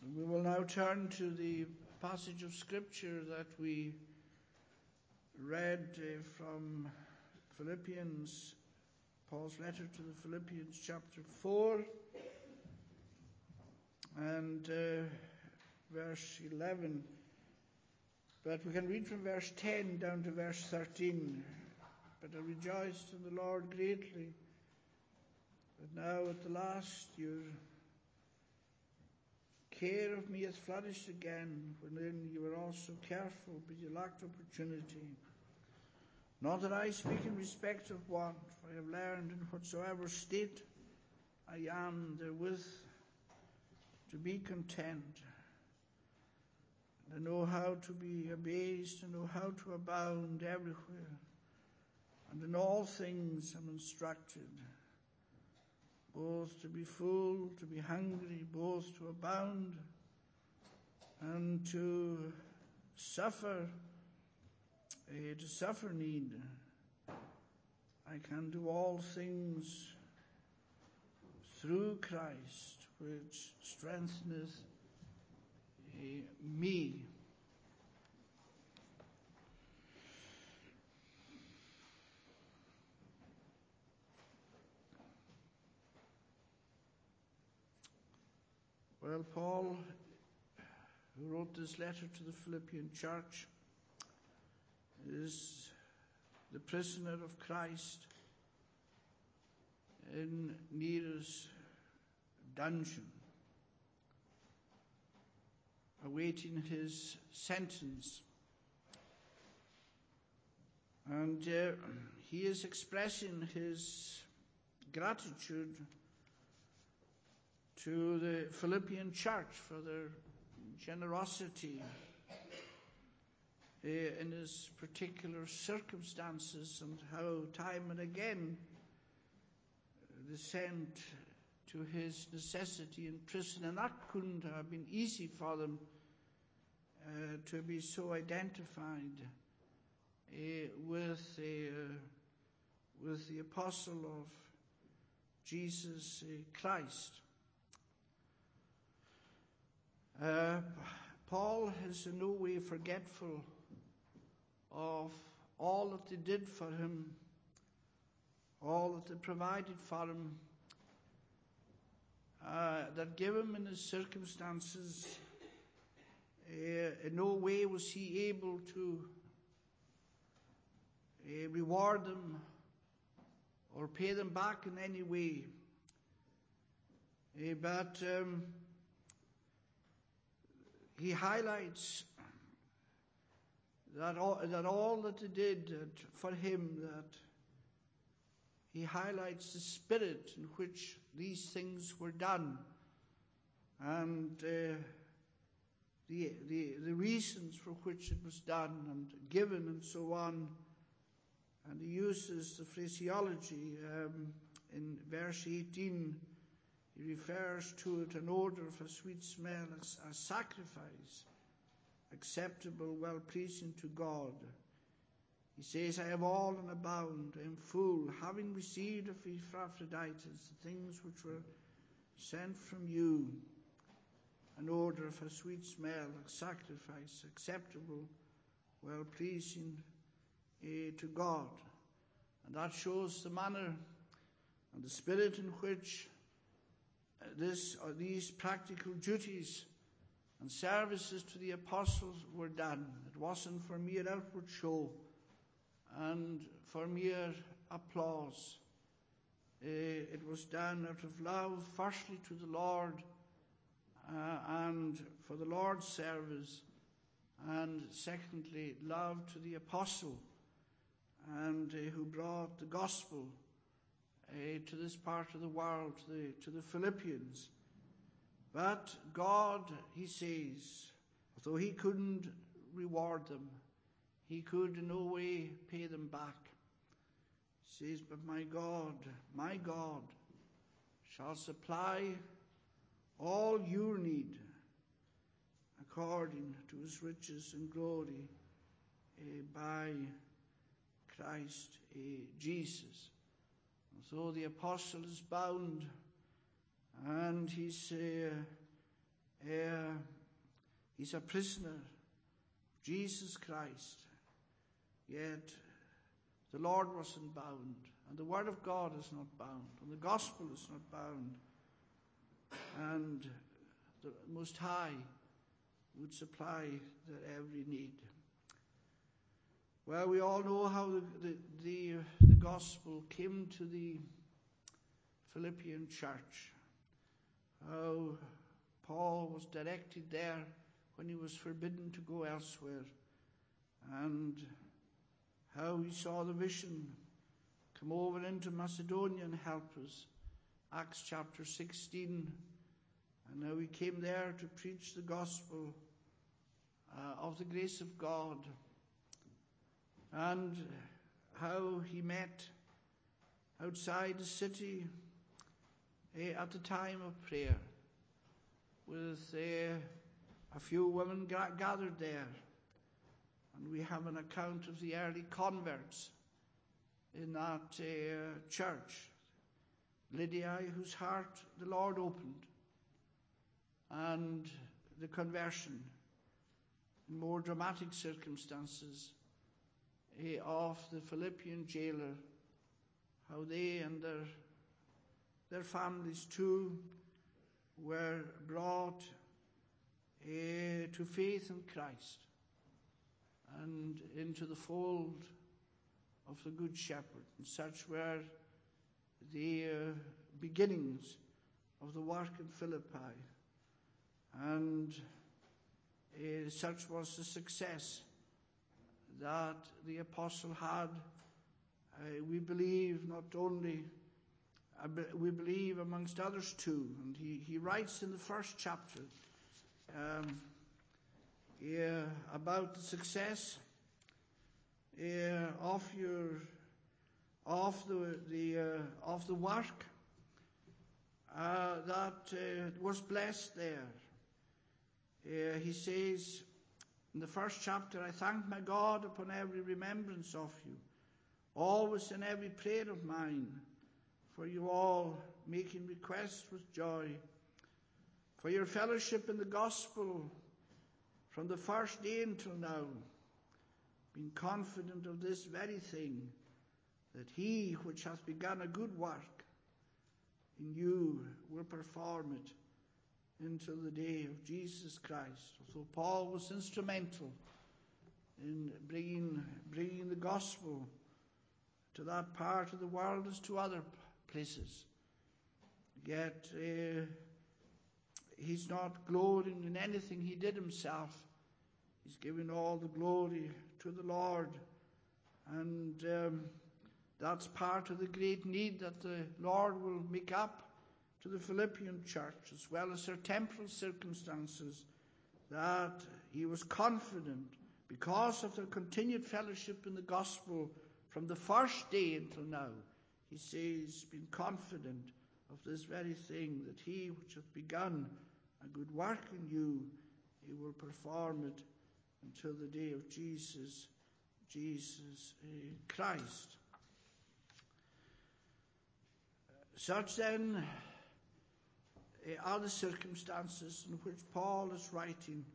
We will now turn to the passage of Scripture that we read from Philippians, Paul's letter to the Philippians, chapter 4, and verse 11. But we can read from verse 10 down to verse 13. But I rejoiced in the Lord greatly that now at the last your care of me hath flourished again, wherein you were also careful, but you lacked opportunity. Not that I speak in respect of want, for I have learned in whatsoever state I am therewith to be content. And I know how to be abased, and know how to abound everywhere. And in all things am instructed, both to be full, to be hungry, both to abound, and to suffer need. I can do all things through Christ, which strengtheneth me. Well, Paul, who wrote this letter to the Philippian church, is the prisoner of Christ in Nero's dungeon, awaiting his sentence. And he is expressing his gratitude to the Philippian church for their generosity in his particular circumstances, and how time and again they sent to his necessity in prison, and that couldn't have been easy for them to be so identified with the apostle of Jesus Christ. Paul is in no way forgetful of all that they did for him, all that they provided for him, that gave him in his circumstances. In no way was he able to reward them or pay them back in any way. But he highlights that all that they did for him, that he highlights the spirit in which these things were done, and the reasons for which it was done and given and so on. And he uses the phraseology in verse 18. He refers to it, an odor of a sweet smell, as a sacrifice, acceptable, well-pleasing to God. He says, I have all and abound, I am full, having received of Epaphroditus the things which were sent from you, an odor of a sweet smell, a sacrifice, acceptable, well-pleasing to God. And that shows the manner and the spirit in which these practical duties and services to the apostles were done. It wasn't for mere outward show and for mere applause. It was done out of love, firstly to the Lord, and for the Lord's service, and secondly, love to the apostle, and who brought the gospel to this part of the world, to the Philippians. But God, he says, although he couldn't reward them, he could in no way pay them back. He says, but my God shall supply all your need according to his riches and glory by Christ Jesus. So the apostle is bound, and he's He's a prisoner, Jesus Christ. Yet the Lord wasn't bound, and the Word of God is not bound, and the gospel is not bound, and the Most High would supply their every need. Well, we all know how the gospel came to the Philippian church, how Paul was directed there when he was forbidden to go elsewhere, and how he saw the vision come over into Macedonia and help us. Acts chapter 16, and how he came there to preach the gospel of the grace of God, and how he met outside the city at the time of prayer with a few women gathered there. And we have an account of the early converts in that church. Lydia, whose heart the Lord opened, and the conversion in more dramatic circumstances of the Philippian jailer, how they and their families too were brought to faith in Christ and into the fold of the Good Shepherd. And such were the beginnings of the work in Philippi, and such was the success that the apostle had. We believe not only, we believe amongst others too, and he writes in the first chapter about the success of the work that was blessed there. He says in the first chapter, I thank my God upon every remembrance of you, always in every prayer of mine, for you all, making requests with joy, for your fellowship in the gospel from the first day until now, being confident of this very thing, that he which hath begun a good work in you will perform it until the day of Jesus Christ. So Paul was instrumental in bringing the gospel to that part of the world as to other places. Yet he's not glorying in anything he did himself. He's giving all the glory to the Lord. And that's part of the great need that the Lord will make up to the Philippian church, as well as their temporal circumstances, that he was confident, because of their continued fellowship in the gospel from the first day until now. He says, being confident of this very thing, that he which hath begun a good work in you, he will perform it until the day of Jesus Christ. Such then are the circumstances in which Paul is writing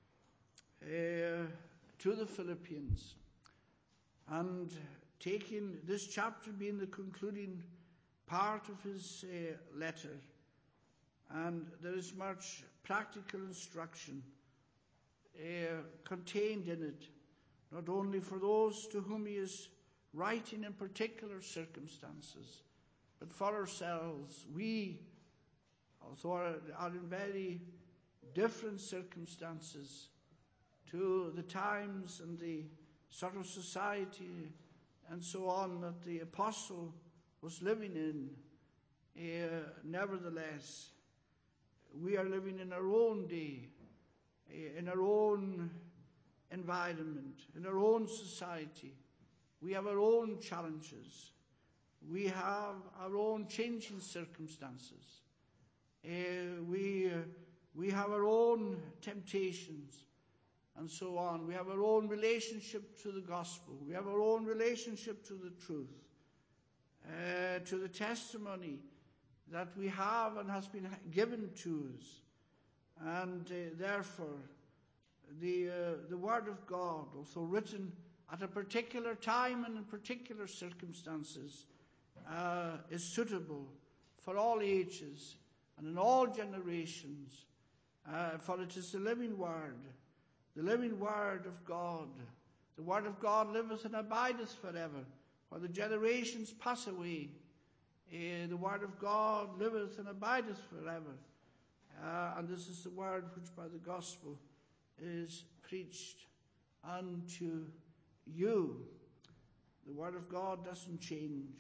to the Philippians, and taking this chapter being the concluding part of his letter. And there is much practical instruction contained in it, not only for those to whom he is writing in particular circumstances, but for ourselves. We also are in very different circumstances to the times and the sort of society and so on that the apostle was living in. Nevertheless, we are living in our own day, in our own environment, in our own society. We have our own challenges. We have our own changing circumstances. We have our own temptations and so on. We have our own relationship to the gospel. We have our own relationship to the truth, to the testimony that we have and has been given to us. And therefore, the Word of God, although written at a particular time and in particular circumstances, is suitable for all ages and in all generations, for it is the living Word of God. The Word of God liveth and abideth forever. While the generations pass away, the Word of God liveth and abideth forever. And this is the word which by the gospel is preached unto you. The Word of God doesn't change.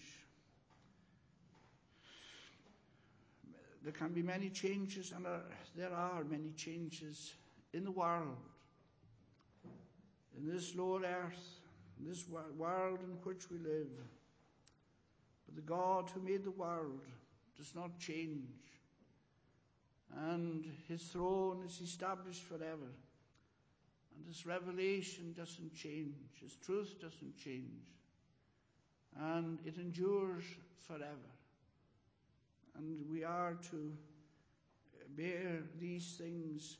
There can be many changes, and there are many changes in the world, in this lower earth, in this world in which we live. But the God who made the world does not change, and his throne is established forever, and his revelation doesn't change, his truth doesn't change, and it endures forever. And we are to bear these things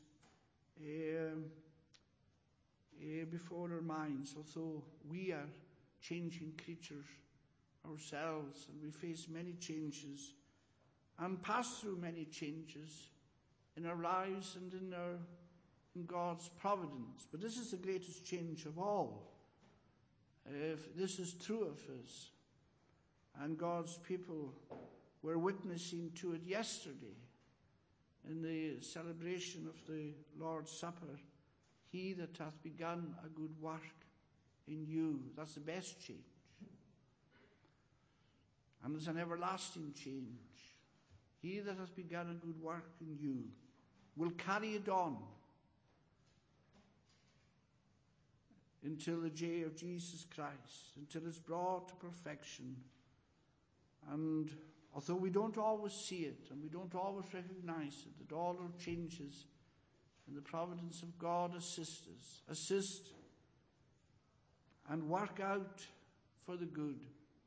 before our minds, although we are changing creatures ourselves, and we face many changes and pass through many changes in our lives and in God's providence. But this is the greatest change of all. If this is true of us, and God's people were witnessing to it yesterday in the celebration of the Lord's Supper, he that hath begun a good work in you. That's the best change. And it's an everlasting change. He that hath begun a good work in you will carry it on until the day of Jesus Christ, until it's brought to perfection. And although we don't always see it, and we don't always recognize it, that all our changes in the providence of God assist and work out for the good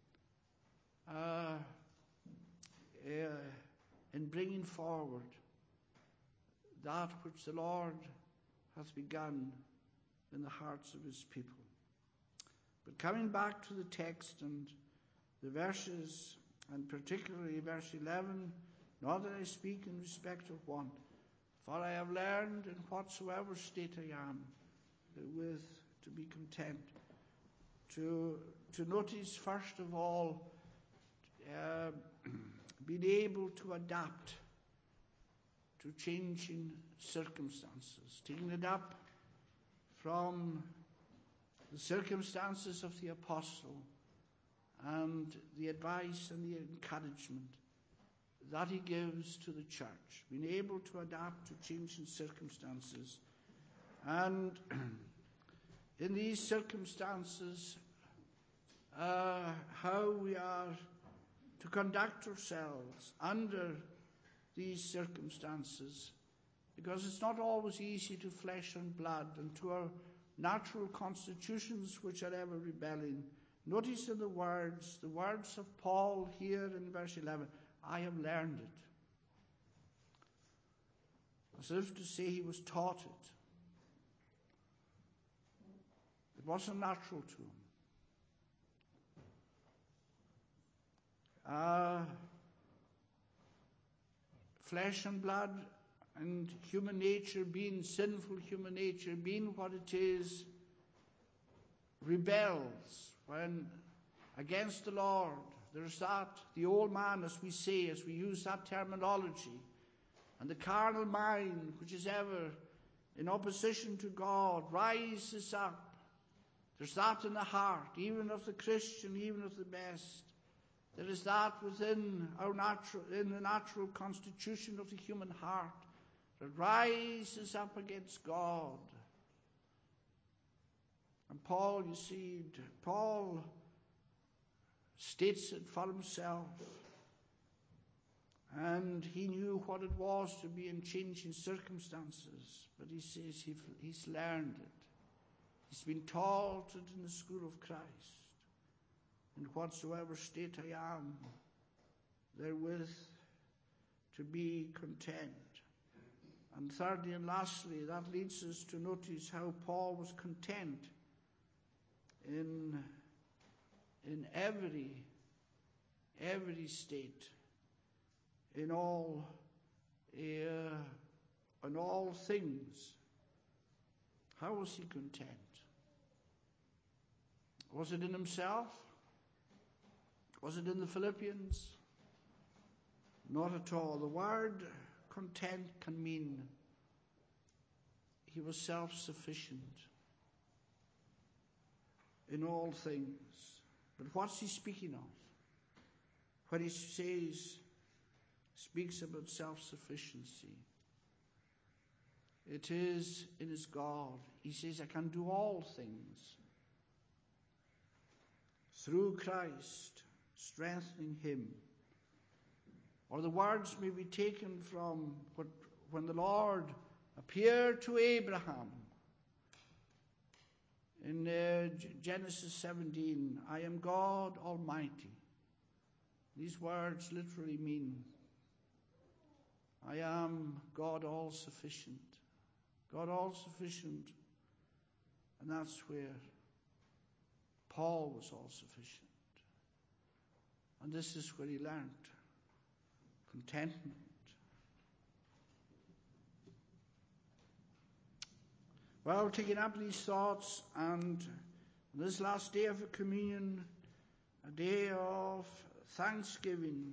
in bringing forward that which the Lord hath begun in the hearts of his people. But coming back to the text and the verses, and particularly verse 11, not that I speak in respect of want, for I have learned in whatsoever state I am, therewith to be content. To notice, first of all, being able to adapt to changing circumstances, taking it up from the circumstances of the apostle and the advice and the encouragement that he gives to the church, being able to adapt to changing circumstances. And in these circumstances, how we are to conduct ourselves under these circumstances, because it's not always easy to flesh and blood and to our natural constitutions which are ever rebelling. Notice in the words of Paul here in verse 11, I have learned it. As if to say he was taught it. It wasn't natural to him. Flesh and blood and human nature, being sinful human nature, being what it is, rebels when against the Lord. There's that, the old man, as we say, as we use that terminology, and the carnal mind, which is ever in opposition to God, rises up. There's that in the heart, even of the Christian, even of the best. There is that within in the natural constitution of the human heart that rises up against God. And Paul, you see, Paul states it for himself. And he knew what it was to be in changing circumstances. But he says he's learned it. He's been taught it in the school of Christ. In whatsoever state I am, therewith to be content. And thirdly and lastly, that leads us to notice how Paul was content in every state, in all things. How was he content? Was it in himself? Was it in the Philippians? Not at all. The word content can mean he was self-sufficient in all things. But what's he speaking of? When he speaks about self-sufficiency, it is in his God. He says, I can do all things through Christ, strengthening him. Or the words may be taken from when the Lord appeared to Abraham in Genesis 17, I am God Almighty. These words literally mean, I am God all-sufficient. God all-sufficient. And that's where Paul was all-sufficient. And this is where he learned contentment. Well, taking up these thoughts, and this last day of the communion, a day of thanksgiving,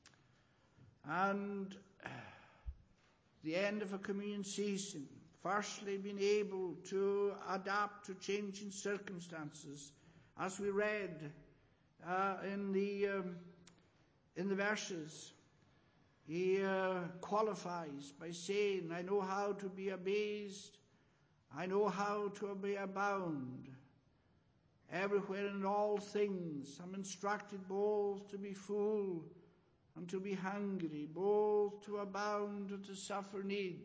and the end of a communion season, firstly being able to adapt to changing circumstances, as we read in the verses. He qualifies by saying, I know how to be abased, I know how to be abound. Everywhere in all things I'm instructed both to be full and to be hungry, both to abound and to suffer need.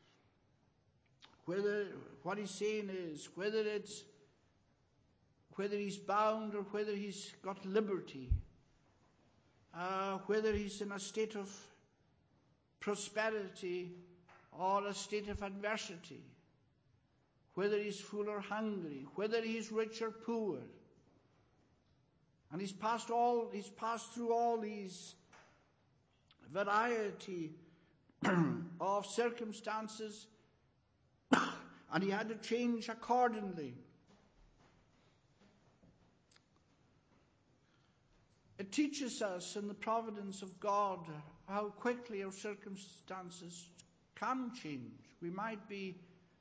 What he's saying is, whether he's bound or whether he's got liberty, whether he's in a state of prosperity or a state of adversity, whether he's full or hungry, whether he's rich or poor, and he's passed through all these variety of circumstances, and he had to change accordingly. It teaches us in the providence of God how quickly our circumstances can change. We might be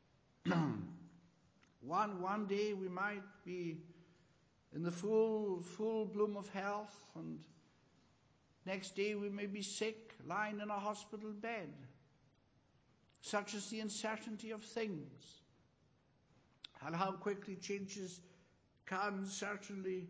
one day we might be in the full bloom of health, and next day we may be sick, lying in a hospital bed. Such is the uncertainty of things, and how quickly changes can certainly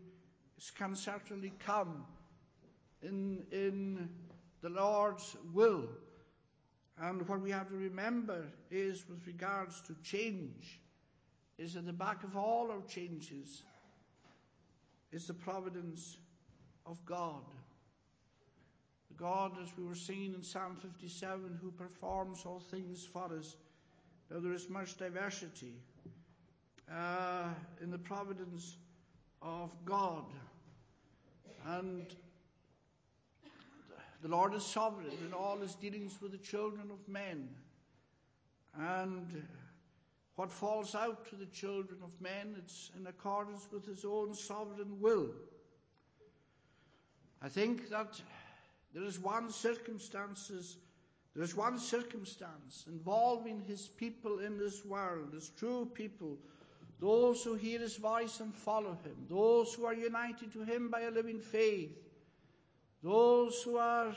come in the Lord's will. And what we have to remember is, with regards to change, is at the back of all our changes is the providence of God. God, as we were singing in Psalm 57, who performs all things for us. Now there is much diversity in the providence of God. And the Lord is sovereign in all his dealings with the children of men. And what falls out to the children of men, it's in accordance with his own sovereign will. I think that there is one circumstance involving his people in this world, his true people, those who hear his voice and follow him, those who are united to him by a living faith, those who are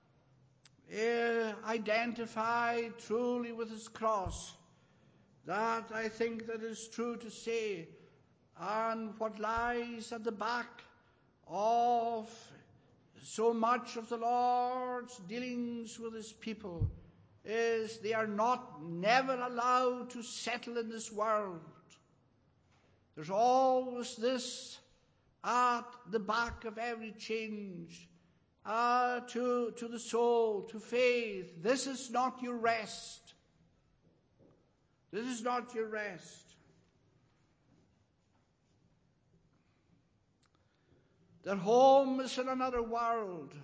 identified truly with his cross. That I think that is true to say. And what lies at the back of so much of the Lord's dealings with his people is they are never allowed to settle in this world. There's always this at the back of every change to the soul, to faith. This is not your rest. This is not your rest. Their home is in another world.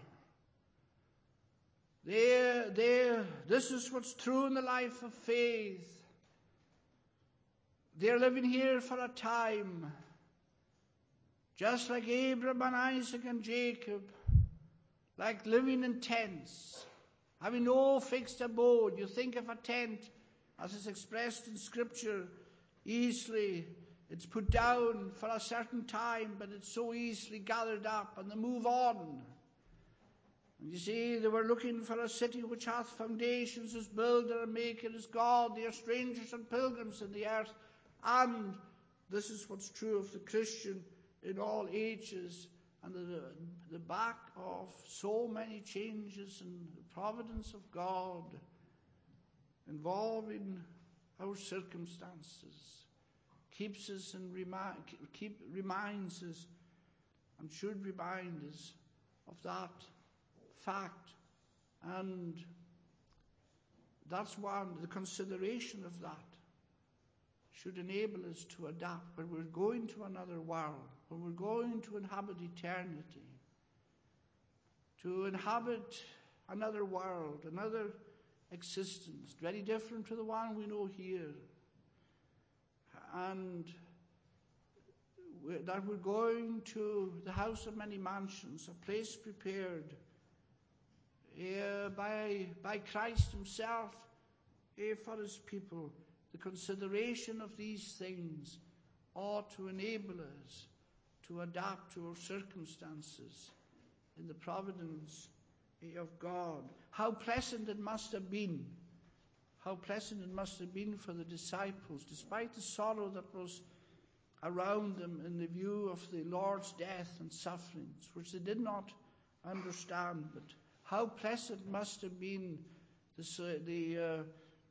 This is what's true in the life of faith. They're living here for a time, just like Abraham and Isaac and Jacob, like living in tents, having no fixed abode. You think of a tent, as is expressed in Scripture, easily. It's put down for a certain time, but it's so easily gathered up, and they move on. And you see, they were looking for a city which hath foundations, whose builder and maker is God. They are strangers and pilgrims in the earth. And this is what's true of the Christian in all ages. And the back of so many changes in the providence of God involving our circumstances keeps us and reminds us and should remind us of that fact. And that's one, the consideration of that should enable us to adapt when we're going to another world, when we're going to inhabit eternity, to inhabit another world, another existence, very different to the one we know here. And that we're going to the house of many mansions, a place prepared by Christ himself for his people. The consideration of these things ought to enable us to adapt to our circumstances in the providence of God. How pleasant it must have been. How pleasant it must have been for the disciples, despite the sorrow that was around them in the view of the Lord's death and sufferings, which they did not understand. But how pleasant must have been the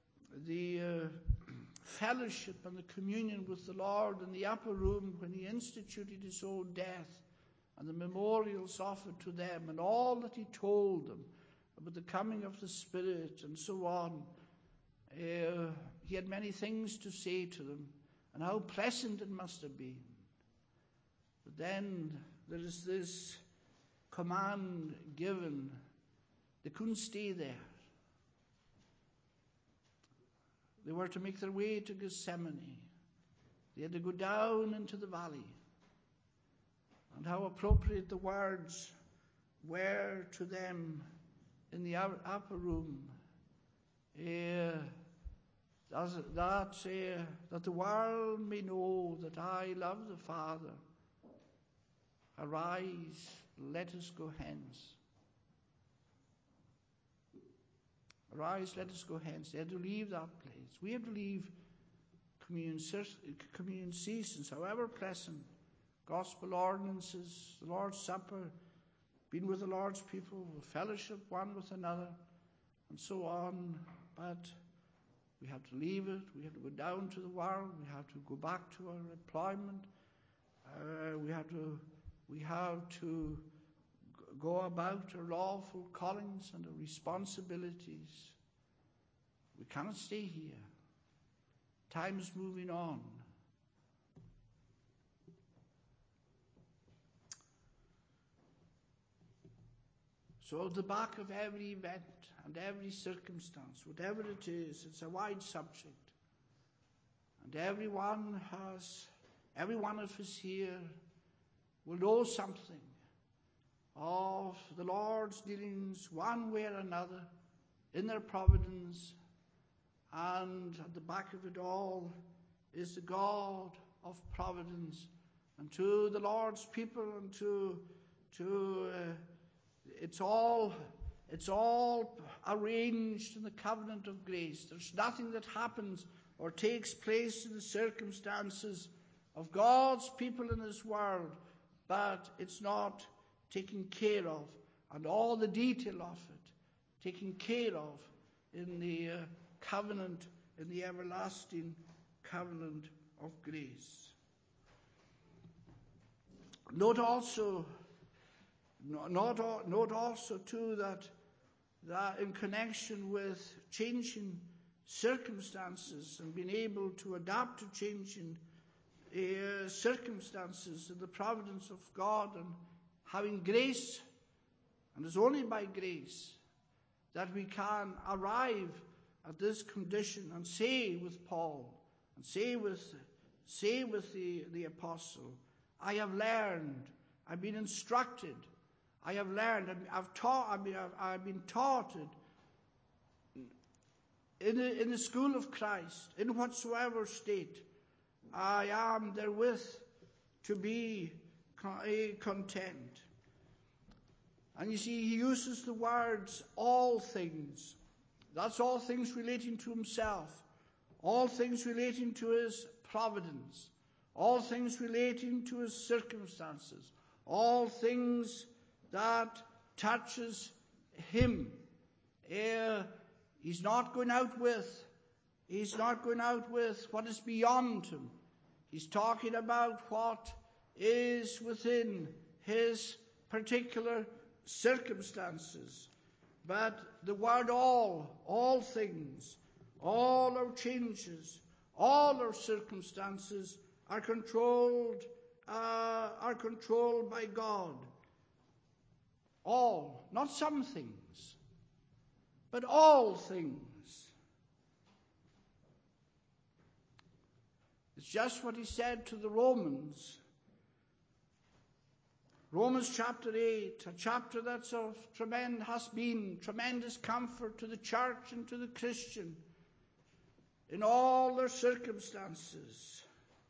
fellowship and the communion with the Lord in the upper room when he instituted his own death, and the memorials offered to them, and all that he told them about the coming of the Spirit and so on. He had many things to say to them, and how pleasant it must have been. But then there is this command given. They couldn't stay there. They were to make their way to Gethsemane. They had to go down into the valley. And how appropriate the words were to them in the upper room. That the world may know that I love the Father. Arise, let us go hence. Arise, let us go hence. They had to leave that place. We have to leave communion seasons, however pleasant, gospel ordinances, the Lord's Supper, being with the Lord's people, fellowship one with another, and so on. But we have to leave it. We have to go down to the world. We have to go back to our employment. We have to go about our lawful callings and our responsibilities. We cannot stay here. Time is moving on. So at the back of every event and every circumstance, whatever it is, it's a wide subject. And every one of us here will know something of the Lord's dealings one way or another in their providence, and at the back of it all is the God of providence. And to the Lord's people and it's all arranged in the covenant of grace. There's nothing that happens or takes place in the circumstances of God's people in this world, but it's not taken care of, and all the detail of it taken care of in the covenant, in the everlasting covenant of grace. Note also too that in connection with changing circumstances and being able to adapt to changing circumstances in the providence of God, and having grace. And it's only by grace that we can arrive at this condition and say with Paul and say with the apostle, I have learned, I've been instructed, I have learned, I've been taught it in the school of Christ, in whatsoever state I am therewith to be content. And you see, he uses the words all things. That's all things relating to himself, all things relating to his providence, all things relating to his circumstances, all things that touches him. He's not going out with what is beyond him. He's talking about what is within his particular circumstances. But the word all things, all our changes, all our circumstances are controlled by God. All, not some things, but all things. It's just what he said to the Romans. Romans chapter 8, a chapter that's has been tremendous comfort to the church and to the Christian in all their circumstances.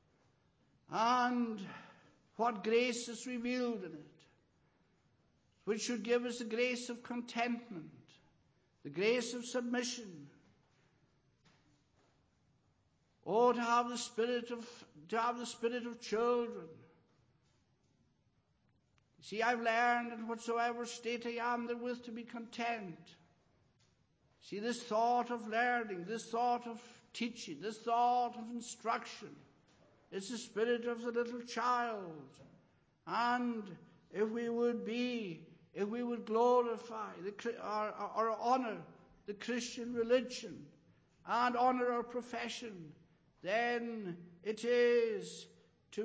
And what grace is revealed in it, which should give us the grace of contentment, the grace of submission. Oh, to have the spirit of children. See, I've learned in whatsoever state I am therewith to be content. See, this thought of learning, this thought of teaching, this thought of instruction, it's the spirit of the little child. And if we would glorify or honor the Christian religion and honor our profession, then it is to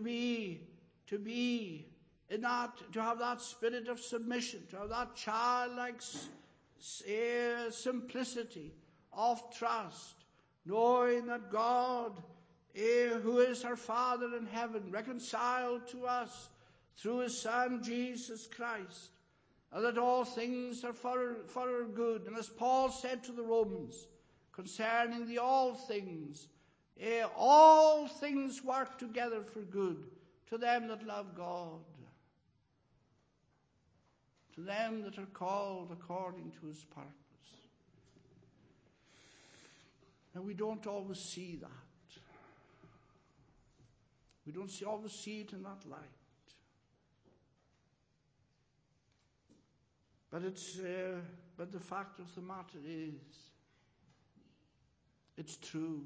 have that spirit of submission, to have that childlike simplicity of trust, knowing that God, who is our Father in heaven, reconciled to us through his Son Jesus Christ, and that all things are for our good. And as Paul said to the Romans concerning the all things work together for good to them that love God, to them that are called according to his purpose. Now, we don't always see that. We don't always see it in that light. But the fact of the matter is, it's true.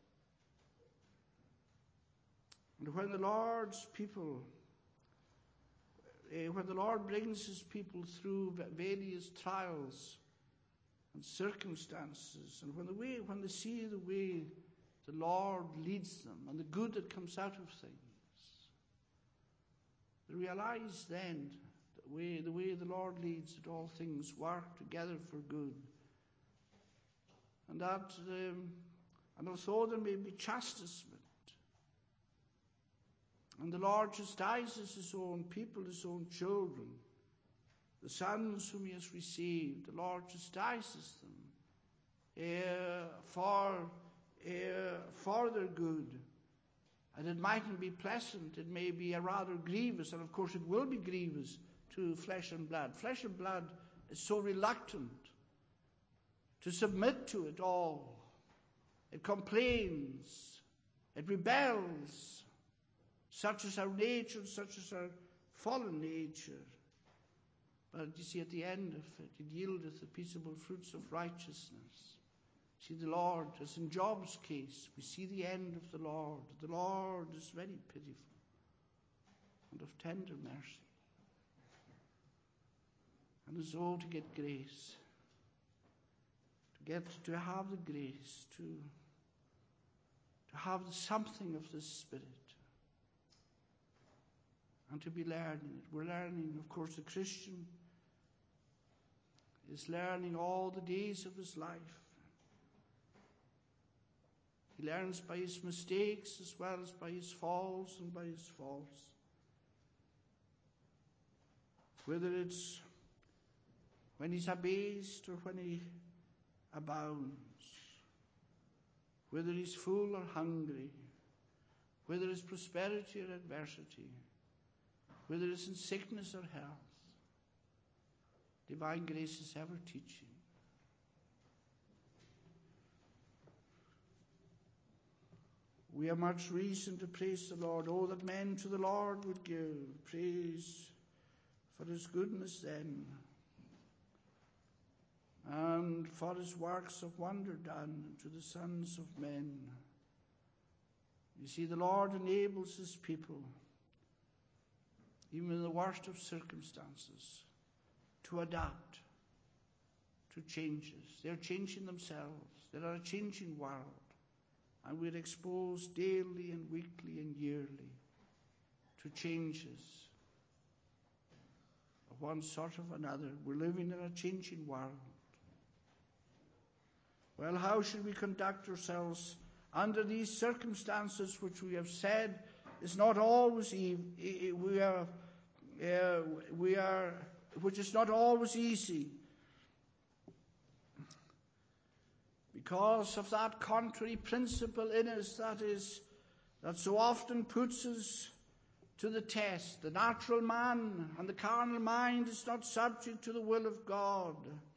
And when the Lord brings his people through various trials and circumstances, and when they see the way the Lord leads them and the good that comes out of things, they realize then that the way the Lord leads, that all things work together for good, and that and although there may be chastisement, and the Lord chastises his own people, his own children, the sons whom he has received, the Lord chastises them for their good. And it mightn't be pleasant, it may be a rather grievous, and of course it will be grievous to flesh and blood. Flesh and blood is so reluctant to submit to it all. It complains, it rebels. Such is our nature, such is our fallen nature. But you see, at the end of it, it yieldeth the peaceable fruits of righteousness. See, the Lord, as in Job's case, we see the end of the Lord. The Lord is very pitiful and of tender mercy. And is to get grace to have the grace to have something of the Spirit and to be learning it. We're learning, of course, the Christian is learning all the days of his life. He learns by his mistakes as well as by his falls and by his faults. Whether it's when he's abased or when he abounds, whether he's full or hungry, whether it's prosperity or adversity, whether it's in sickness or health, divine grace is ever teaching. We have much reason to praise the Lord. Oh, that men to the Lord would give praise for his goodness then, and for his works of wonder done to the sons of men. You see, the Lord enables his people, even in the worst of circumstances, to adapt to changes. They're changing themselves. They're a changing world. And we're exposed daily and weekly and yearly to changes of one sort or another. We're living in a changing world. Well, how should we conduct ourselves under these circumstances, which we have said is not always which is not always easy, because of that contrary principle in us that so often puts us to the test. The natural man and the carnal mind is not subject to the will of God.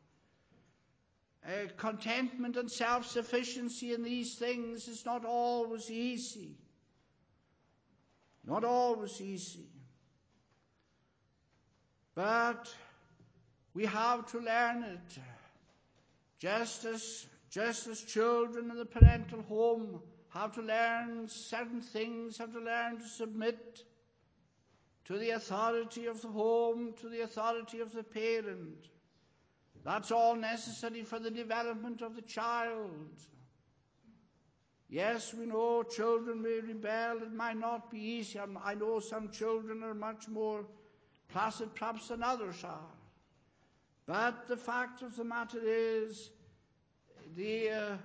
Contentment and self-sufficiency in these things is not always easy. Not always easy. But we have to learn it. Just as children in the parental home have to learn certain things, have to learn to submit to the authority of the home, to the authority of the parent. That's all necessary for the development of the child. Yes, we know children may rebel. It might not be easy. I know some children are much more placid perhaps than others are. But the fact of the matter is, in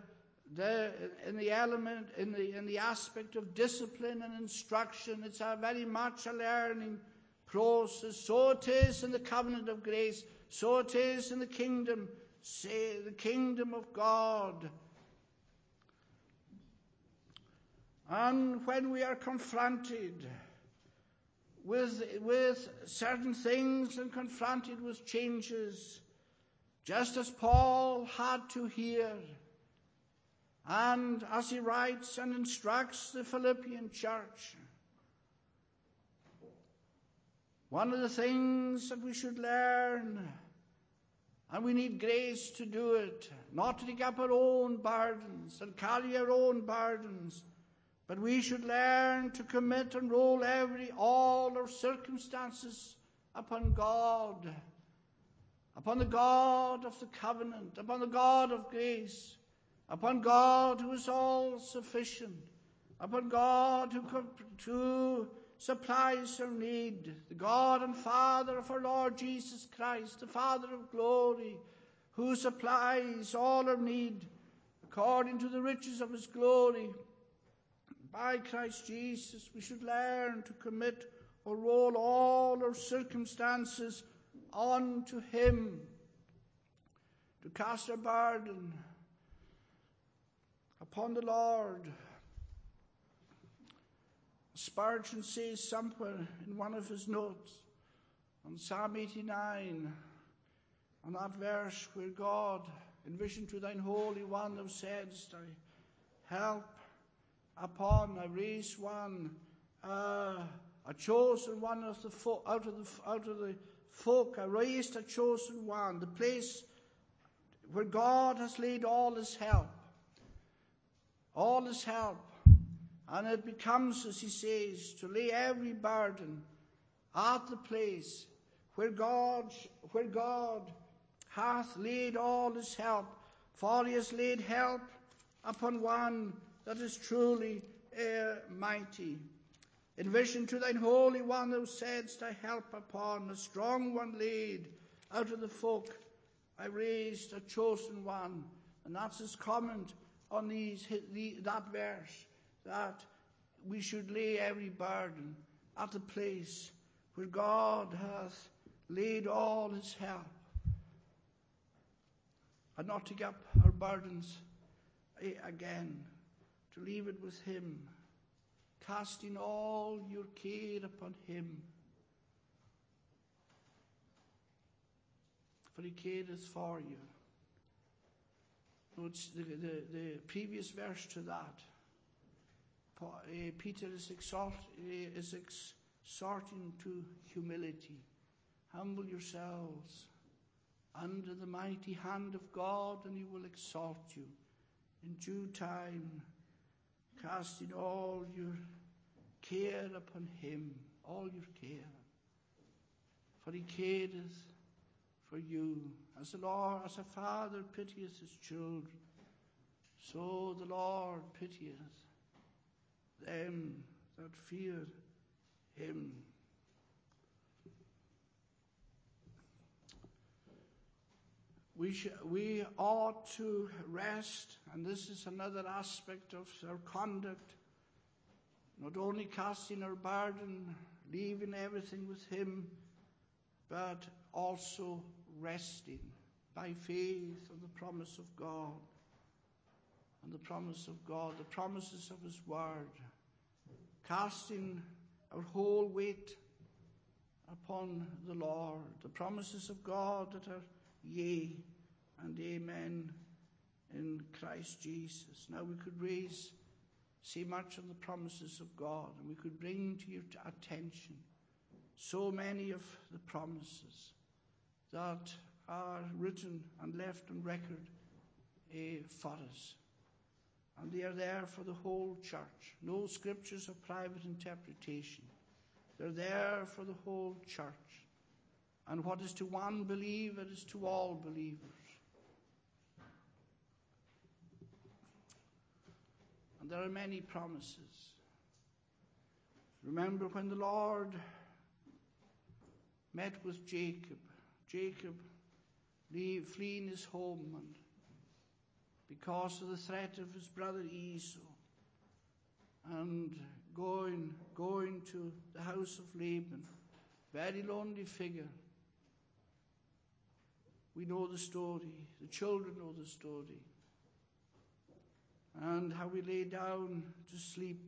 the aspect of discipline and instruction, it's very much a learning process. So it is in the covenant of grace. So it is in the kingdom of God. And when we are confronted with certain things and confronted with changes, just as Paul had to hear, and as he writes and instructs the Philippian church, one of the things that we should learn, and we need grace to do it, not to take up our own burdens and carry our own burdens, but we should learn to commit and roll all our circumstances upon God, upon the God of the covenant, upon the God of grace, upon God who is all sufficient, upon God who supplies our need, the God and Father of our Lord Jesus Christ, the Father of glory, who supplies all our need according to the riches of his glory. By Christ Jesus, we should learn to commit or roll all our circumstances onto him, to cast our burden upon the Lord. Spurgeon says somewhere in one of his notes on Psalm 89, on that verse where God, in vision to thine Holy One, thou saidst, I help upon, I raise one, a chosen one out of the folk, I raised a chosen one, the place where God has laid all his help, and it becomes, as he says, to lay every burden at the place where God hath laid all his help. For he has laid help upon one that is truly mighty. In vision to thine Holy One thou saidst, I help upon a strong one laid. Out of the folk I raised a chosen one. And that's his comment on that verse, that we should lay every burden at the place where God hath laid all his help. And not to get our burdens again, to leave it with him, casting all your care upon him. For he careth for you. So it's the previous verse to that. Peter is exhorting to humility. Humble yourselves under the mighty hand of God, and he will exalt you. In due time, casting all your care upon him, all your care. For he careth for you. As the Lord, as a father pitieth his children, so the Lord pitieth them that fear him. We ought to rest, and this is another aspect of our conduct, not only casting our burden, leaving everything with him, but also resting by faith on the promise of God, and the promise of God, the promises of his word, casting our whole weight upon the Lord, the promises of God that are yea and amen in Christ Jesus. Now we could say much on the promises of God, and we could bring to your attention so many of the promises that are written and left on record for us. And they are there for the whole church. No scriptures of private interpretation. They're there for the whole church. And what is to one believer is to all believers. And there are many promises. Remember when the Lord met with Jacob fleeing his home, and because of the threat of his brother Esau, and going to the house of Laban, very lonely figure. We know the story. The children know the story. And how he lay down to sleep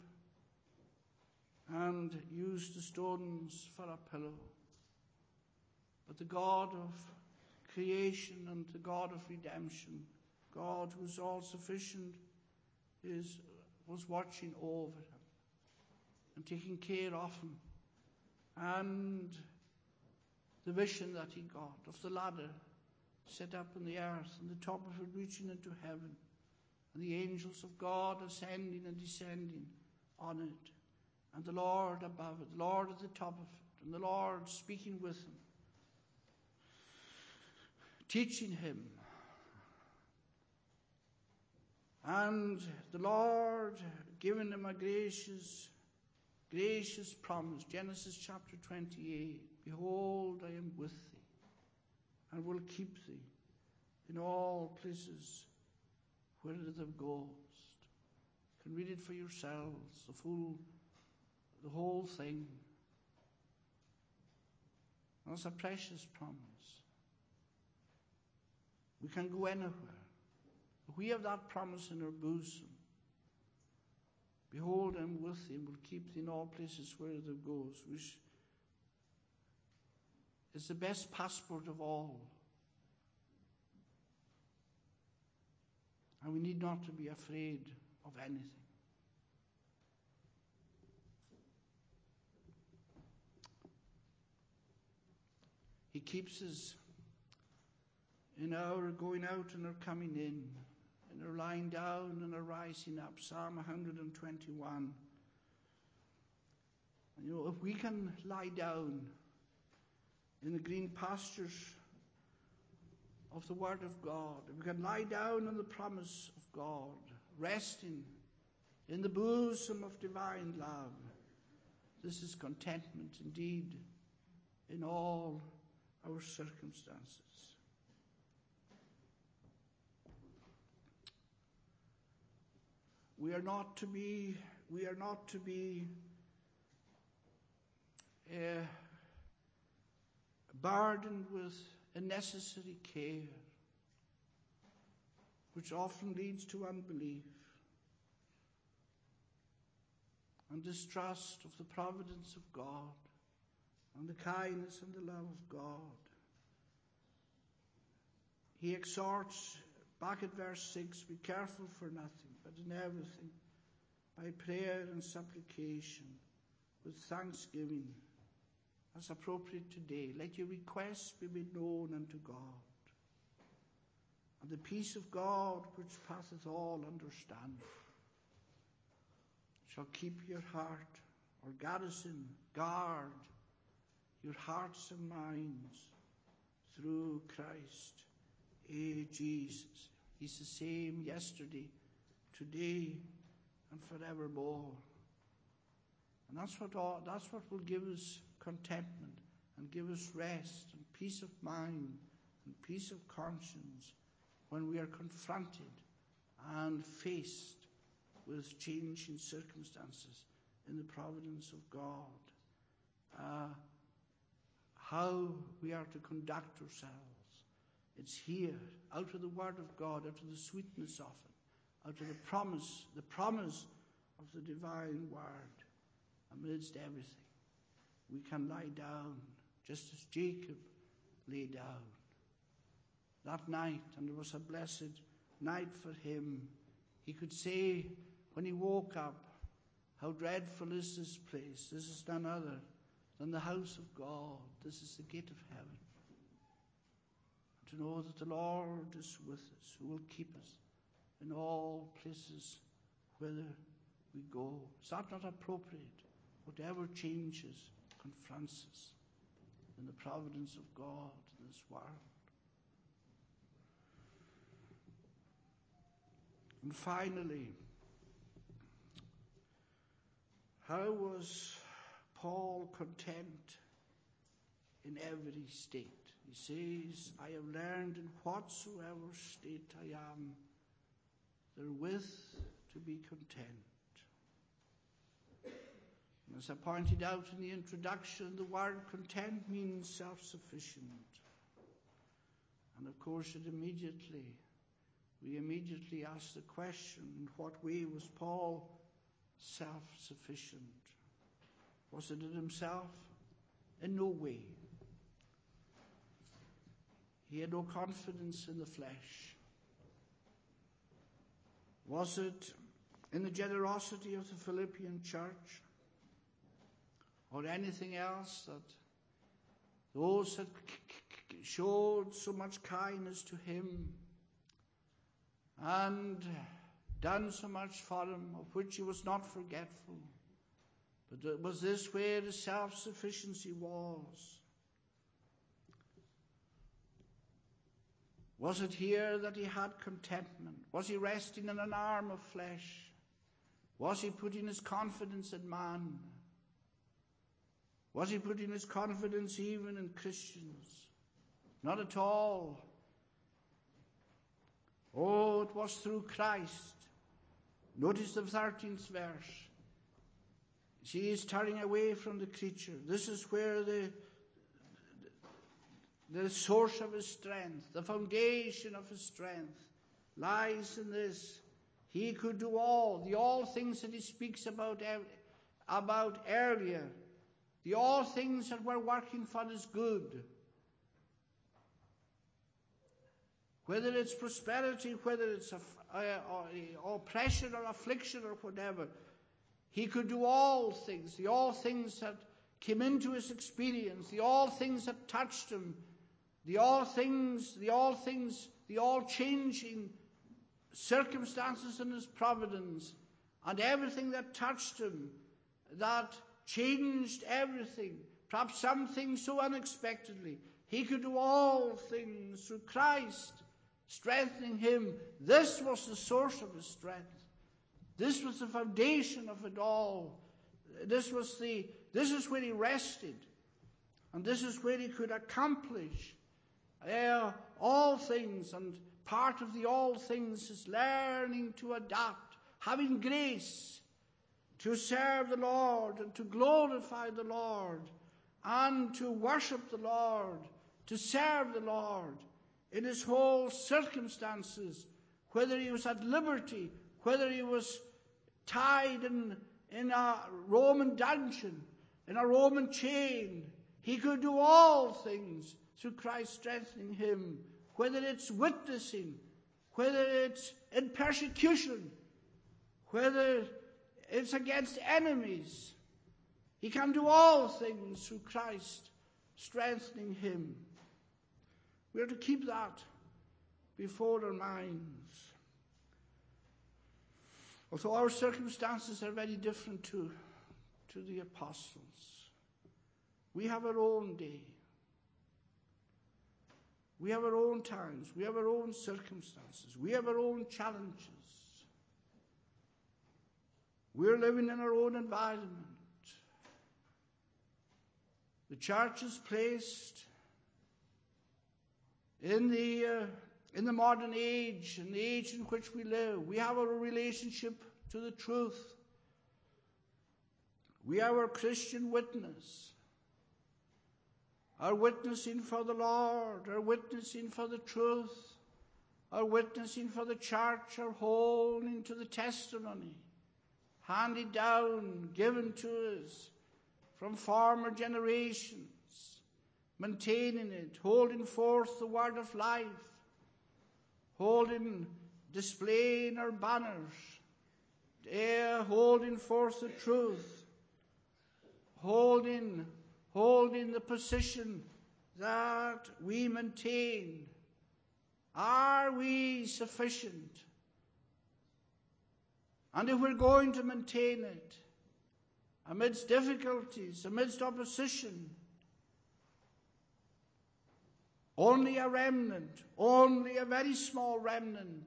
and used the stones for a pillow. But the God of creation and the God of redemption, God who is all sufficient, was watching over him and taking care of him. And the vision that he got of the ladder set up in the earth, and the top of it reaching into heaven, and the angels of God ascending and descending on it, and the Lord above it, the Lord at the top of it, and the Lord speaking with him, teaching him, and the Lord giving him a gracious promise. Genesis chapter 28, behold, I am with thee, and will keep thee in all places whither thou goest. You can read it for yourselves, the whole thing. That's a precious promise. We can go anywhere. If we have that promise in our bosom, behold, I am with thee, and will keep thee in all places where thou goest, which is the best passport of all. And we need not to be afraid of anything. He keeps us in our going out and our coming in our lying down and our rising up. Psalm 121. And if we can lie down in the green pastures of the Word of God, if we can lie down on the promise of God, resting in the bosom of divine love, this is contentment indeed in all our circumstances. We are not to be burdened with unnecessary care, which often leads to unbelief and distrust of the providence of God and the kindness and the love of God. He exhorts back at verse 6, be careful for nothing, but in everything, by prayer and supplication, with thanksgiving, as appropriate today, let your requests be made known unto God. And the peace of God, which passeth all understanding, shall keep your heart, or guard your hearts and minds through Christ Jesus. He's the same yesterday, today, and forevermore. And that's what will give us contentment and give us rest and peace of mind and peace of conscience when we are confronted and faced with changing circumstances in the providence of God. How we are to conduct ourselves. It's here, out of the Word of God, out of the sweetness of it, out of the promise of the divine Word, amidst everything. We can lie down, just as Jacob lay down that night, and it was a blessed night for him. He could say, when he woke up, how dreadful is this place? This is none other than the house of God. This is the gate of heaven. To know that the Lord is with us, who will keep us in all places whither we go. Is that not appropriate? Whatever changes confronts us in the providence of God in this world. And finally, how was Paul content in every state? He says, I have learned in whatsoever state I am, therewith to be content. And as I pointed out in the introduction, the word content means self-sufficient. And of course, we immediately ask the question, in what way was Paul self-sufficient? Was it in himself? In no way. He had no confidence in the flesh. Was it in the generosity of the Philippian church? Or anything else that those that showed so much kindness to him and done so much for him, of which he was not forgetful? But was this where the self-sufficiency was? Was it here that he had contentment? Was he resting in an arm of flesh? Was he putting his confidence in man? Was he putting his confidence even in Christians? Not at all. Oh, it was through Christ. Notice the 13th verse. She is turning away from the creature. This is where the source of his strength, the foundation of his strength, lies in this. He could do the all things that he speaks about earlier, the all things that were working for his good. Whether it's prosperity, whether it's oppression or affliction or whatever, he could do all things, the all things that came into his experience, the all things that touched him, the all changing circumstances in his providence, and everything that touched him, that changed everything, perhaps some things so unexpectedly. He could do all things through Christ, strengthening him. This was the source of his strength. This was the foundation of it all. This is where he rested. And this is where he could accomplish all things. And part of the all things is learning to adapt, having grace to serve the Lord and to glorify the Lord and to worship the Lord, to serve the Lord in his whole circumstances, whether he was at liberty, whether he was tied in a Roman dungeon, in a Roman chain. He could do all things through Christ strengthening him, whether it's witnessing, whether it's in persecution, whether it's against enemies. He can do all things through Christ strengthening him. We are to keep that before our minds. Although our circumstances are very different to the apostles, we have our own day. We have our own times. We have our own circumstances. We have our own challenges. We're living in our own environment. The church is placed in the modern age, in the age in which we live. We have our relationship to the truth. We have our Christian witness, our witnessing for the Lord, our witnessing for the truth, our witnessing for the church, our holding to the testimony handed down, given to us from former generations, maintaining it, holding forth the word of life, displaying our banners, holding forth the truth, holding the position that we maintain. Are we sufficient? And if we're going to maintain it, amidst difficulties, amidst opposition, only a remnant, only a very small remnant,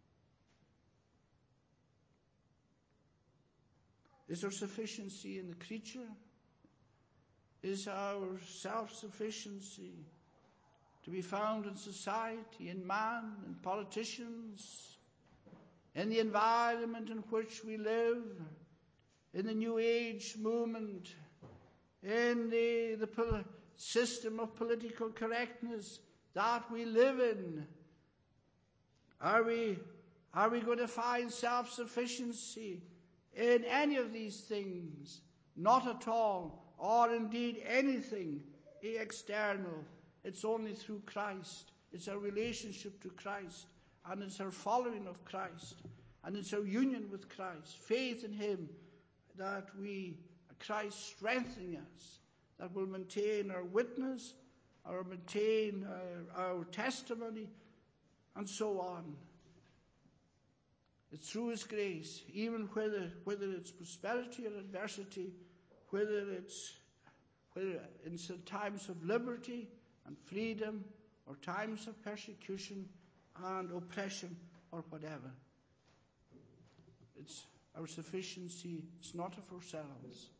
is there sufficiency in the creature? Is our self-sufficiency to be found in society, in man, in politicians, in the environment in which we live, in the New Age movement, in the system of political correctness that we live in? Are we going to find self-sufficiency in any of these things? Not at all, or indeed anything external. It's only through Christ. It's our relationship to Christ, and it's our following of Christ, and it's our union with Christ, faith in him, that Christ strengthening us, that will maintain our witness, or maintain our testimony, and so on. It's through his grace, even whether it's prosperity or adversity, whether in times of liberty and freedom, or times of persecution and oppression, or whatever. It's our sufficiency. It's not of ourselves.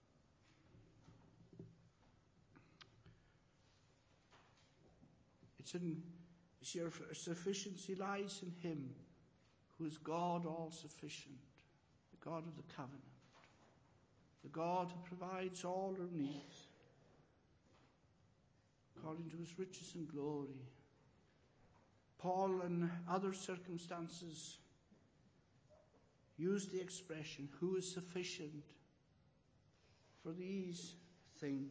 Our sufficiency lies in him who is God all-sufficient, the God of the covenant, the God who provides all our needs according to his riches and glory. Paul, in other circumstances, used the expression, who is sufficient for these things.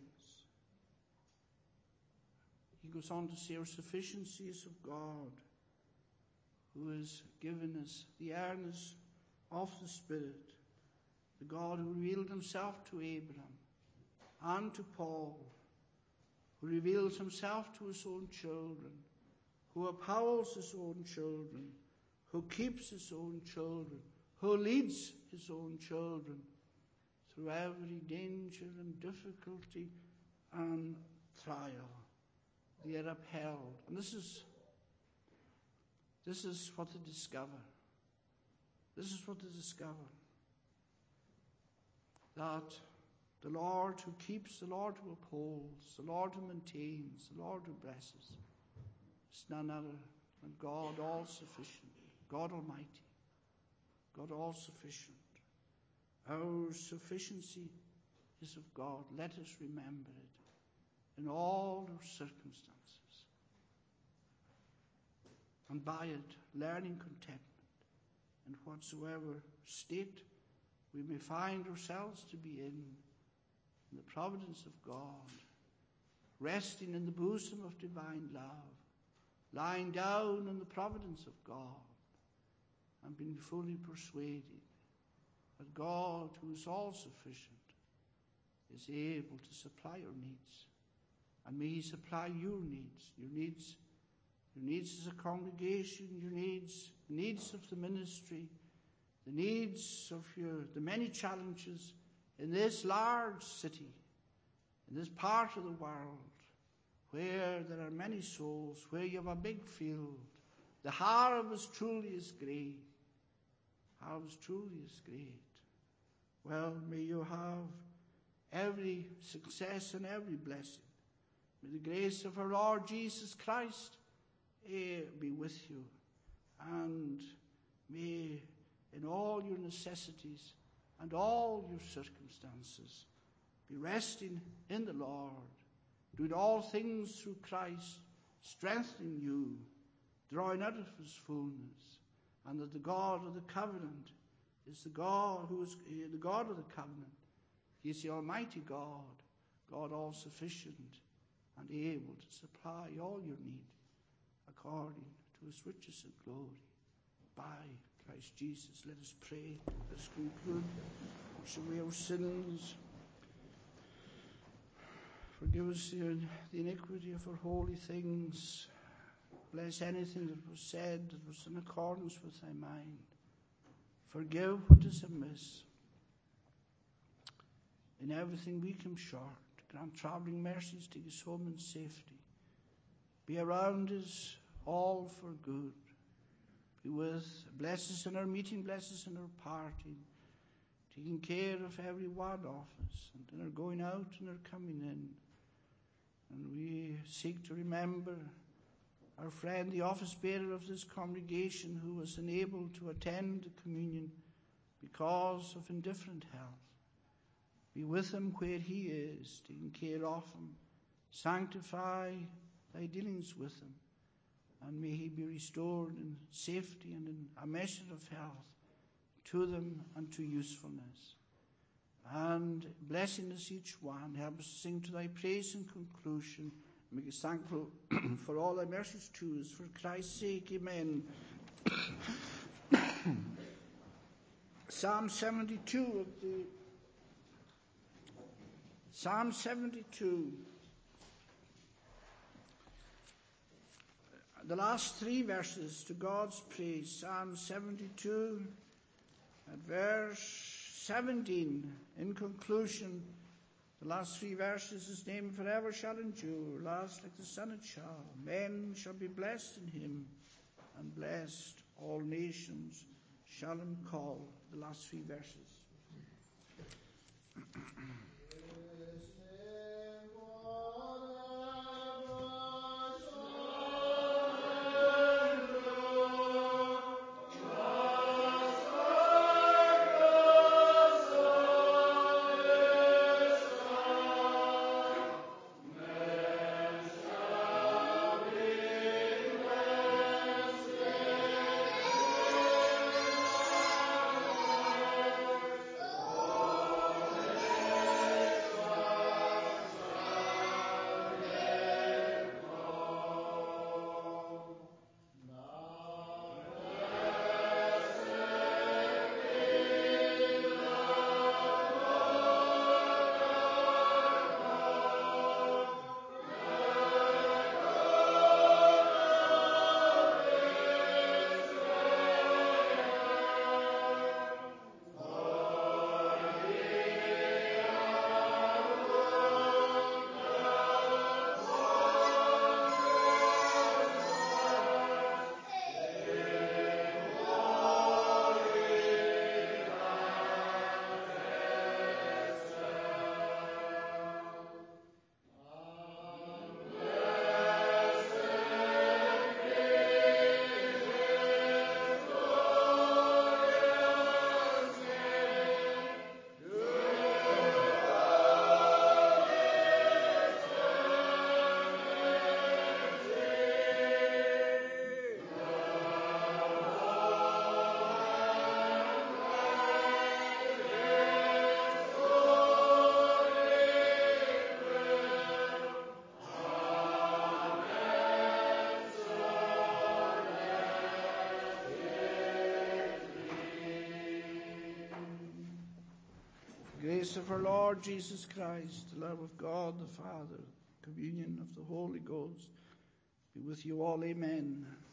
He goes on to say, our sufficiency is of God, who has given us the earnest of the Spirit, the God who revealed himself to Abraham and to Paul, who reveals himself to his own children, who upholds his own children, who keeps his own children, who leads his own children through every danger and difficulty and trial. they are upheld. And this is what they discover. This is what they discover. That the Lord who keeps, the Lord who upholds, the Lord who maintains, the Lord who blesses, is none other than God all-sufficient, God Almighty, God all-sufficient. Our sufficiency is of God. Let us remember it in all our circumstances. And by it, learning contentment in whatsoever state we may find ourselves to be in the providence of God, resting in the bosom of divine love, lying down in the providence of God, and being fully persuaded that God, who is all-sufficient, is able to supply our needs. And may He supply your needs as a congregation, your needs of the ministry, the needs of the many challenges in this large city, in this part of the world, where there are many souls, where you have a big field. The harvest truly is great. Harvest truly is great. Well, may you have every success and every blessing. May the grace of our Lord Jesus Christ be with you. And may in all your necessities and all your circumstances be resting in the Lord, doing all things through Christ, strengthening you, drawing out of His fullness, and that the God of the covenant is the God who is the God of the covenant. He is the Almighty God, God all-sufficient, and able to supply all your need according to His riches and glory by Christ Jesus. Let us pray. Let us conclude. Wash away our sins. Forgive us the iniquity of our holy things. Bless anything that was said that was in accordance with Thy mind. Forgive what is amiss. In everything we come short. Grant travelling mercies to us home in safety. Be around us all for good. Be with, bless us in our meeting, bless us in our parting, taking care of every one of us, and in our going out and our coming in. And we seek to remember our friend, the office bearer of this congregation, who was unable to attend the communion because of indifferent health. Be with him where he is, taking care of him. Sanctify Thy dealings with him, and may he be restored in safety and in a measure of health to them and to usefulness. And blessing us each one, help us to sing to Thy praise in conclusion. Make us thankful for all Thy mercies to us, for Christ's sake. Amen. Psalm 72 Psalm 72. The last three verses to God's praise. Psalm 72 at verse 17. In conclusion, the last three verses, His name forever shall endure. Last like the sun it shall. Men shall be blessed in Him, and blessed all nations shall Him call. The last three verses. The grace of our Lord Jesus Christ, the love of God the Father, communion of the Holy Ghost, be with you all. Amen.